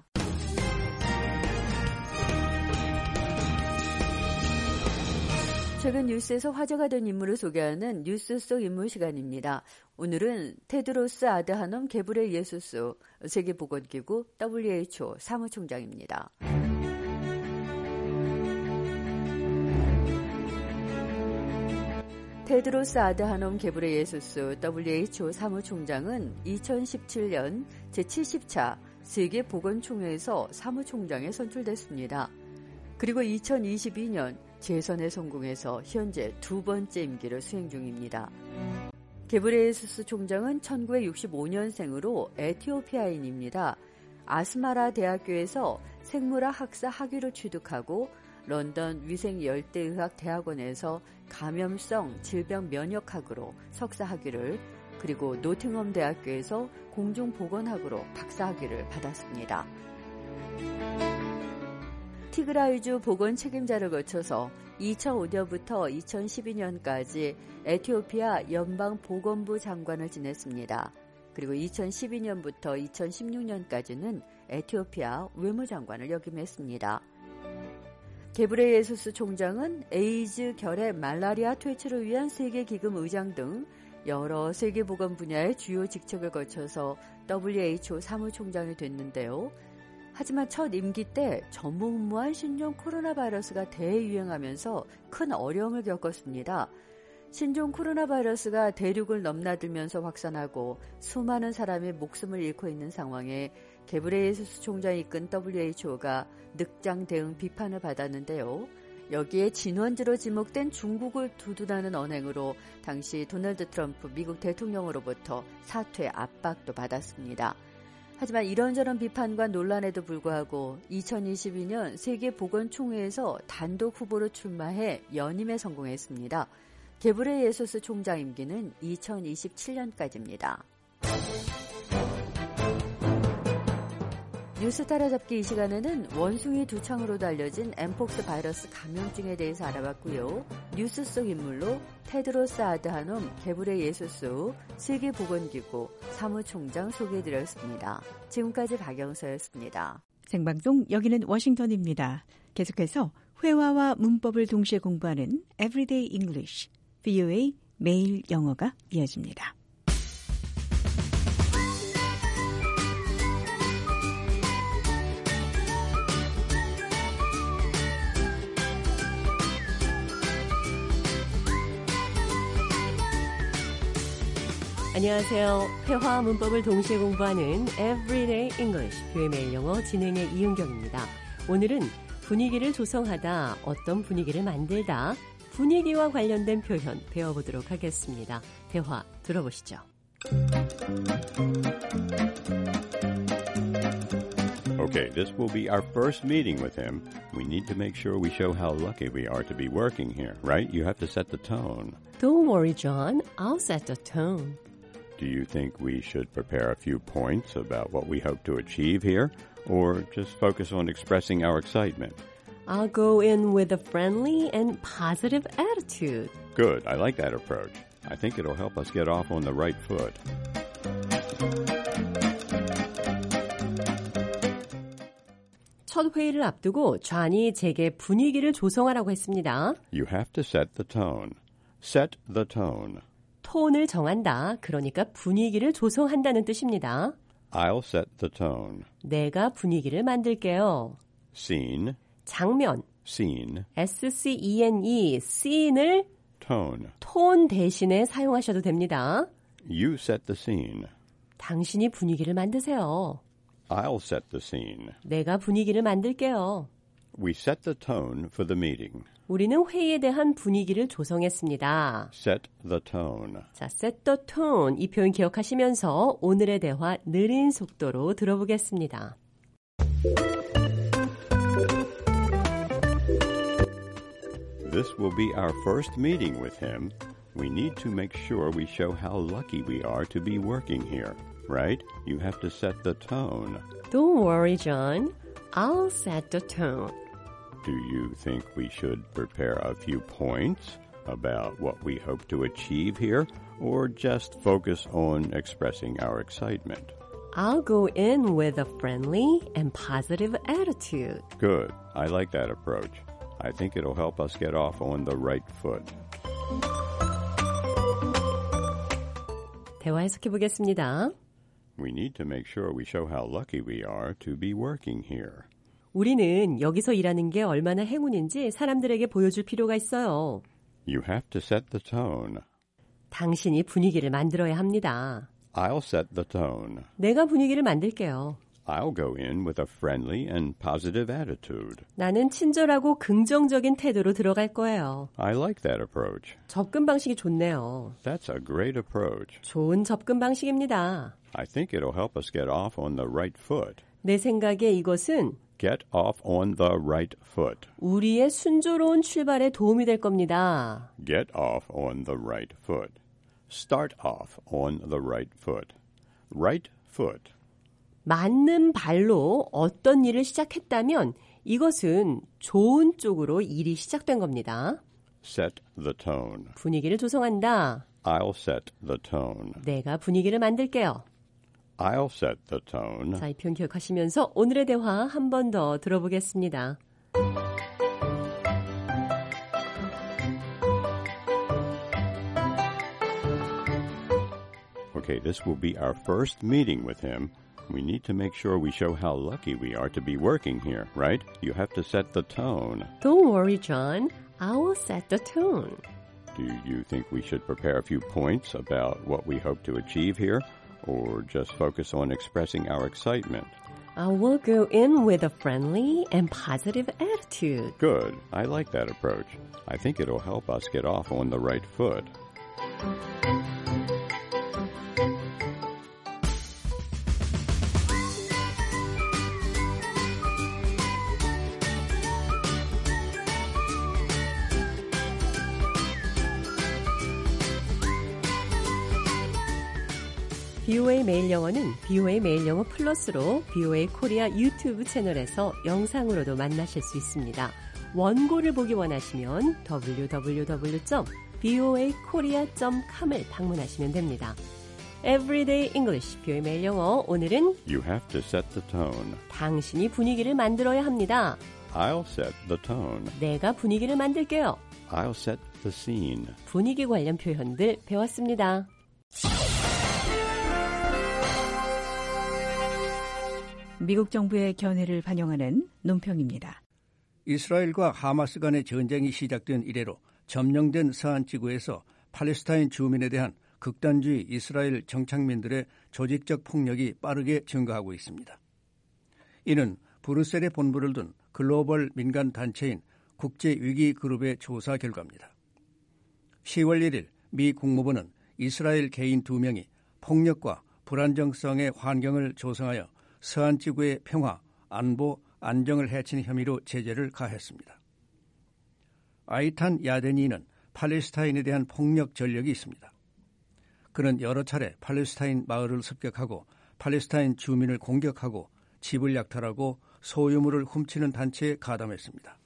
최근 뉴스에서 화제가 된 인물을 소개하는 뉴스 속 인물 시간입니다. 오늘은 테드로스 아드하놈 게브레예수스 세계보건기구 더블유에이치오 사무총장입니다. 테드로스 아드하놈 게브레예수스 더블유에이치오 사무총장은 이천십칠 년 제칠십 차 세계보건총회에서 사무총장에 선출됐습니다. 그리고 이천이십이 년 재선에 성공해서 현재 두 번째 임기를 수행 중입니다. 게브레예수스 총장은 천구백육십오 년생으로 에티오피아인입니다. 아스마라 대학교에서 생물학 학사 학위를 취득하고 런던 위생열대의학 대학원에서 감염성 질병 면역학으로 석사 학위를 그리고 노팅엄 대학교에서 공중보건학으로 박사 학위를 받았습니다. 티그라이주 보건 책임자를 거쳐서 이천오 년부터 이천십이 년까지 에티오피아 연방보건부 장관을 지냈습니다. 그리고 이천십이 년부터 이천십육 년까지는 에티오피아 외무장관을 역임했습니다. 게브레예수스 총장은 에이즈, 결핵, 말라리아 퇴치를 위한 세계기금 의장 등 여러 세계보건 분야의 주요 직책을 거쳐서 더블유에이치오 사무총장이 됐는데요. 하지만 첫 임기 때 전무후무한 신종 코로나 바이러스가 대유행하면서 큰 어려움을 겪었습니다. 신종 코로나 바이러스가 대륙을 넘나들면서 확산하고 수많은 사람이 목숨을 잃고 있는 상황에 게브레예수스 총장이 이끈 더블유에이치오가 늑장 대응 비판을 받았는데요. 여기에 진원지로 지목된 중국을 두둔하는 언행으로 당시 도널드 트럼프 미국 대통령으로부터 사퇴 압박도 받았습니다. 하지만 이런저런 비판과 논란에도 불구하고 이천이십이 년 세계보건총회에서 단독 후보로 출마해 연임에 성공했습니다. 게브레예수스 총장 임기는 이천이십칠 년까지입니다. 뉴스 따라잡기 이 시간에는 원숭이 두 창으로도 알려진 엠폭스 바이러스 감염증에 대해서 알아봤고요. 뉴스 속 인물로 테드로스 아드하놈 게브레예수스 세계보건기구 사무총장 소개해드렸습니다. 지금까지 박영서였습니다. 생방송 여기는 워싱턴입니다. 계속해서 회화와 문법을 동시에 공부하는 Everyday English, 브이오에이 매일 영어가 이어집니다. 안녕하세요. 회화와 문법을 동시에 공부하는 Everyday English, 뷰의 매일 영어 진행의 이은경입니다. 오늘은 분위기를 조성하다, 어떤 분위기를 만들다, 분위기와 관련된 표현 배워보도록 하겠습니다. 대화 들어보시죠. Okay, this will be our first meeting with him. We need to make sure we show how lucky we are to be working here, right? You have to set the tone. Don't worry, John. I'll set the tone. Do you think we should prepare a few points about what we hope to achieve here, or just focus on expressing our excitement? I'll go in with a friendly and positive attitude. Good. I like that approach. I think it'll help us get off on the right foot. 첫 회의를 앞두고 존이 제게 분위기를 조성하라고 했습니다. You have to set the tone. Set the tone. 톤을 정한다. 그러니까 분위기를 조성한다는 뜻입니다. I'll set the tone. 내가 분위기를 만들게요. Scene. 장면. Scene. S-C-E-N-E. scene을 tone. 톤 대신에 사용하셔도 됩니다. You set the scene. 당신이 분위기를 만드세요. I'll set the scene. 내가 분위기를 만들게요. We set the tone for the meeting. 우리는 회의에 대한 분위기를 조성했습니다. Set the tone. 자, set the tone. 이 표현 기억하시면서 오늘의 대화 느린 속도로 들어보겠습니다. This will be our first meeting with him. We need to make sure we show how lucky we are to be working here, right? You have to set the tone. Don't worry, John. I'll set the tone. Do you think we should prepare a few points about what we hope to achieve here, or just focus on expressing our excitement? I'll go in with a friendly and positive attitude. Good. I like that approach. I think it'll help us get off on the right foot. 대화 해석해 보겠습니다. We need to make sure we show how lucky we are to be working here. 우리는 여기서 일하는 게 얼마나 행운인지 사람들에게 보여줄 필요가 있어요. You have to set the tone. 당신이 분위기를 만들어야 합니다. I'll set the tone. 내가 분위기를 만들게요. I'll go in with a friendly and positive attitude. 나는 친절하고 긍정적인 태도로 들어갈 거예요. I like that approach. 접근 방식이 좋네요. That's a great approach. 좋은 접근 방식입니다. I think it'll help us get off on the right foot. 내 생각에 이것은 Get off on the right foot. 우리의 순조로운 출발에 도움이 될 겁니다. Get off on the right foot. Start off on the right foot. Right foot. 맞는 발로 어떤 일을 시작했다면 이것은 좋은 쪽으로 일이 시작된 겁니다. Set the tone. 분위기를 조성한다. I'll set the tone. 내가 분위기를 만들게요. I'll set the tone. 자, 이 표현 기억하시면서 오늘의 대화 한 번 더 들어보겠습니다. Okay, this will be our first meeting with him. We need to make sure we show how lucky we are to be working here, right? You have to set the tone. Don't worry, John. I will set the tone. Do you think we should prepare a few points about what we hope to achieve here, or just focus on expressing our excitement? I will go in with a friendly and positive attitude. Good. I like that approach. I think it'll help us get off on the right foot. 비오에이 매일 영어는 비오에이 매일 영어 플러스로 비오에이 코리아 유튜브 채널에서 영상으로도 만나실 수 있습니다. 원고를 보기 원하시면 더블유 더블유 더블유 점 비오에이 코리아 점 컴을 방문하시면 됩니다. Everyday English, 비오에이 매일 영어. 오늘은 You have to set the tone. 당신이 분위기를 만들어야 합니다. I'll set the tone. 내가 분위기를 만들게요. I'll set the scene. 분위기 관련 표현들 배웠습니다. 미국 정부의 견해를 반영하는 논평입니다. 이스라엘과 하마스 간의 전쟁이 시작된 이래로 점령된 서한 지구에서 팔레스타인 주민에 대한 극단주의 이스라엘 정착민들의 조직적 폭력이 빠르게 증가하고 있습니다. 이는 브뤼셀에 본부를 둔 글로벌 민간 단체인 국제위기그룹의 조사 결과입니다. 시월 일일 미 국무부는 이스라엘 개인 두 명이 폭력과 불안정성의 환경을 조성하여 서한 지구의 평화, 안보, 안정을 해친 혐의로 제재를 가했습니다. 아이탄 야데니는 팔레스타인에 대한 폭력 전력이 있습니다. 그는 여러 차례 팔레스타인 마을을 습격하고 팔레스타인 주민을 공격하고 집을 약탈하고 소유물을 훔치는 단체에 가담했습니다.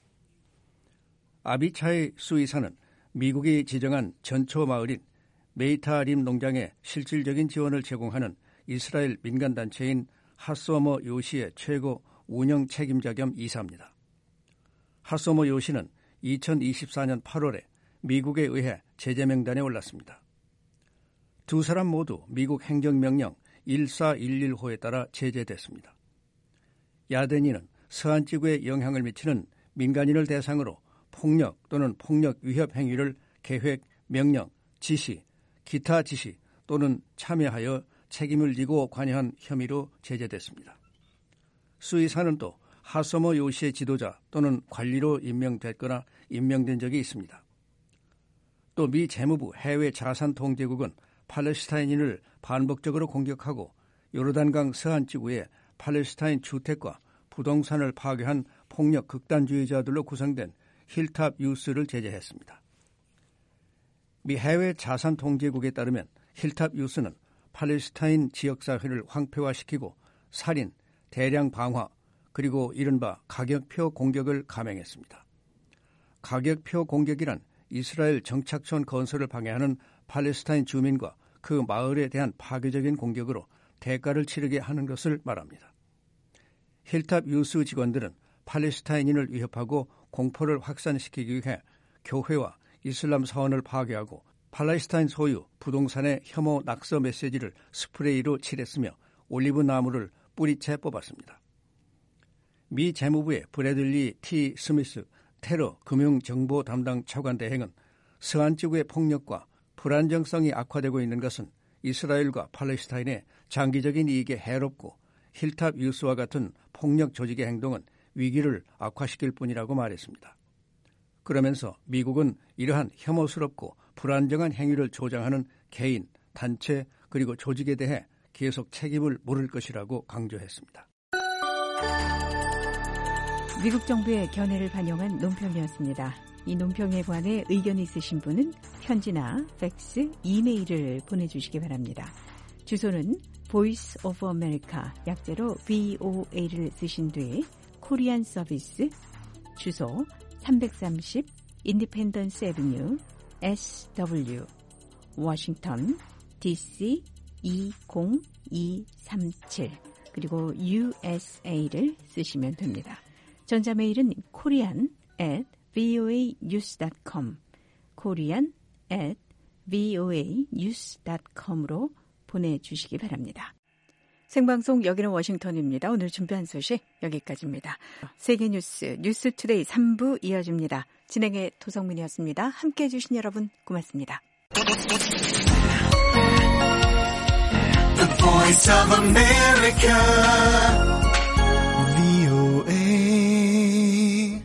아비차이 수이사는 미국이 지정한 전초 마을인 메이타림 농장에 실질적인 지원을 제공하는 이스라엘 민간단체인 하소머 요시의 최고 운영 책임자 겸 이사입니다. 하소머 요시는 이천이십사년 팔월에 미국에 의해 제재 명단에 올랐습니다. 두 사람 모두 미국 행정명령 일사일일호에 따라 제재됐습니다. 야데니는 서한 지구에 영향을 미치는 민간인을 대상으로 폭력 또는 폭력 위협 행위를 계획, 명령, 지시, 기타 지시 또는 참여하여 책임을 지고 관여한 혐의로 제재됐습니다. 수의사는 또 하소머 요시의 지도자 또는 관리로 임명됐거나 임명된 적이 있습니다. 또 미 재무부 해외 자산 통제국은 팔레스타인인을 반복적으로 공격하고 요르단강 서한 지구에 팔레스타인 주택과 부동산을 파괴한 폭력 극단주의자들로 구성된 힐탑 유스를 제재했습니다. 미 해외 자산 통제국에 따르면 힐탑 유스는 팔레스타인 지역사회를 황폐화시키고 살인, 대량 방화, 그리고 이른바 가격표 공격을 감행했습니다. 가격표 공격이란 이스라엘 정착촌 건설을 방해하는 팔레스타인 주민과 그 마을에 대한 파괴적인 공격으로 대가를 치르게 하는 것을 말합니다. 힐탑 유스 직원들은 팔레스타인인을 위협하고 공포를 확산시키기 위해 교회와 이슬람 사원을 파괴하고 팔레스타인 소유 부동산의 혐오 낙서 메시지를 스프레이로 칠했으며 올리브 나무를 뿌리채 뽑았습니다. 미 재무부의 브래들리 T. 스미스 테러 금융정보 담당 차관 대행은 서한 지구의 폭력과 불안정성이 악화되고 있는 것은 이스라엘과 팔레스타인의 장기적인 이익에 해롭고 힐탑 유스와 같은 폭력 조직의 행동은 위기를 악화시킬 뿐이라고 말했습니다. 그러면서 미국은 이러한 혐오스럽고 불안정한 행위를 조장하는 개인, 단체 그리고 조직에 대해 계속 책임을 물을 것이라고 강조했습니다. 미국 정부의 견해를 반영한 논평이었습니다. 이 논평에 관해 의견이 있으신 분은 편지나 팩스, 이메일을 보내주시기 바랍니다. 주소는 Voice of America, 약제로 브이오에이를 쓰신 뒤 코리안 서비스, 주소 삼백삼십 인디펜던스 애비뉴 에스더블유 워싱턴 디씨 이공이삼칠 그리고 유에스에이를 쓰시면 됩니다. 전자메일은 korean at voanews dot com korean at voanews dot com으로 보내주시기 바랍니다. 생방송 여기는 워싱턴입니다. 오늘 준비한 소식 여기까지입니다. 세계뉴스 뉴스투데이 삼 부 이어집니다. 진행의 도성민이었습니다. 함께해 주신 여러분 고맙습니다. The Voice of America